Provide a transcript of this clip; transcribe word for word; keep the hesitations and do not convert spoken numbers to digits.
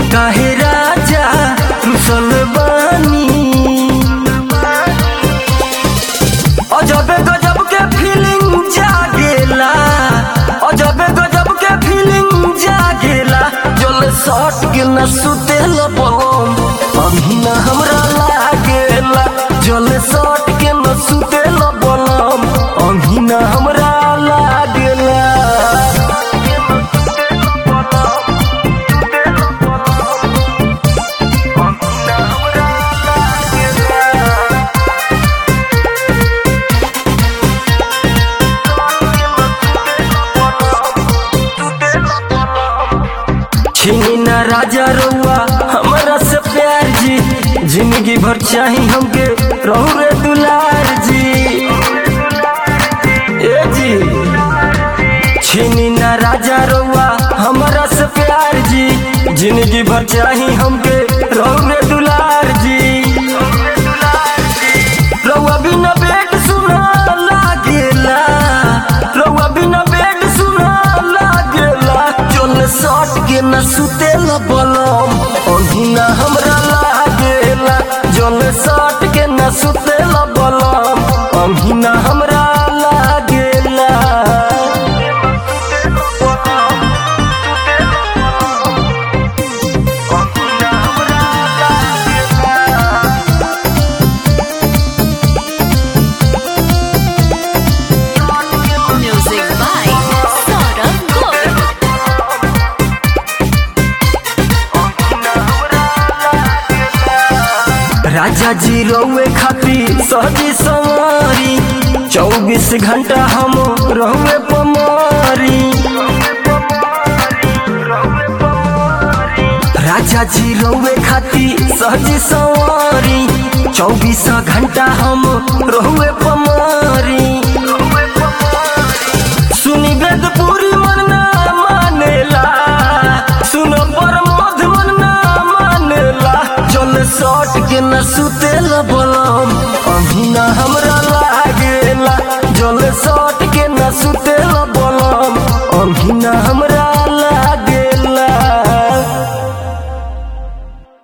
काहे राजा रुसल बानी। अजब गजब के फीलिंग जागेला, अजब गजब के फीलिंग जागेला। जल सट के न सुतेला बलम अभी न हमरा लागेला। जल सट के न सुतेला बलम अभी न हमरा लागेला। छीनी न राजा रउआ हमरा से प्यार जी, जिंदगी भर चाही हमके रहू रे दुलार जी। ए जी छीनी न राजा रउआ हमरा से प्यार जी, जिंदगी भर चाही हमके रहू रे दुलार जी। रउआ बिना बेट सुना लागेला, रउआ बिना बेट सुना लागेला। चल सट के न सुतेला बलम अभी न हमरा लागेला। जल सट के न सुतेला बलम अभी न हमरा लागेला। Music by Saurabh Govind. राजा जी रउए खातिर सहजी संवारी, चौबीस घंटा हम रहुए पमारी। राजा जी रउए खातिर सहजी संवारी, चौबीस घंटा हम रहुए पमारी। सुनी वेद पूरी मन ना मानेला, सुन पर मध मन ना मानेला। जल सट के न सुतेला बलम अभी न हमरा लागेला। जल सट के न सुतेला बलम अभी न हमरा